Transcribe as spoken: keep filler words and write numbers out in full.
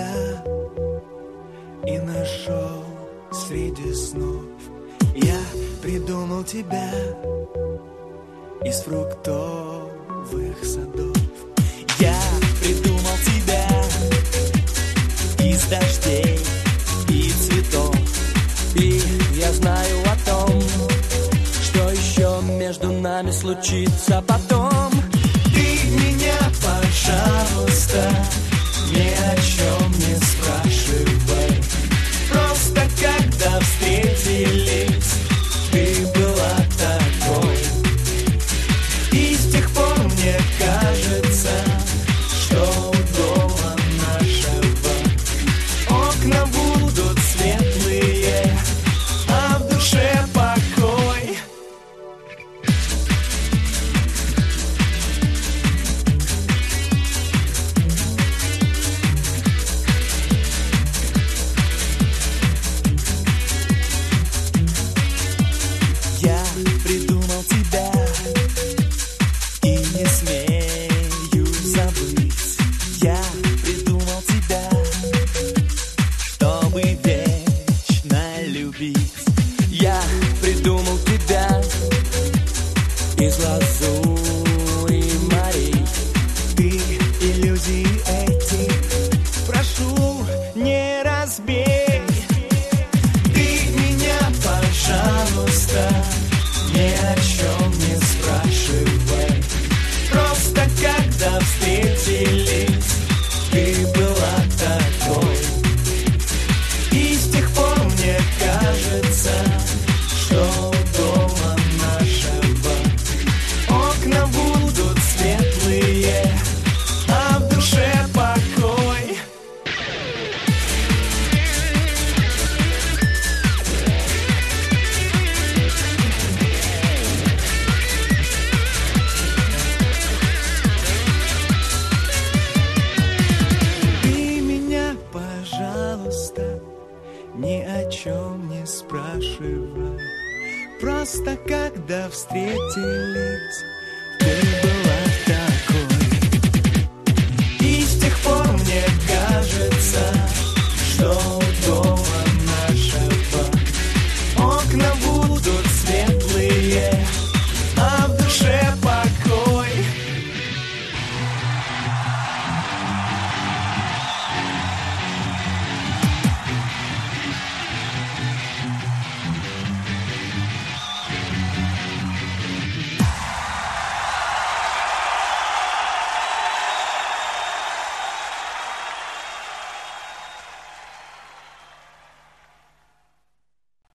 тебя и нашел среди снов. Я придумал тебя из фруктовых садов. Я придумал тебя из дождей и цветов. И я знаю о том, что еще между нами случится потом. Ты меня, пожалуйста, ни о чем не спрашивай. Просто когда встретились, ты была такой. И с тех пор мне кажется, что у дома нашего окна будут светлые, а в душе покой. Я придумал тебя и не смею забыть. Я придумал тебя, чтобы вечно любить. Я придумал тебя из лазури морей. Ты иллюзии эти, прошу, не разбей. Ты меня, пожалуйста, ни о чем не спрашивай. Просто когда встретились, ты была такой. И с тех пор мне кажется, что у дома нашего окна будут светлые, а в душе покой. Ты меня, пожалуйста, ни о чем не спрашивай. Просто когда встретились,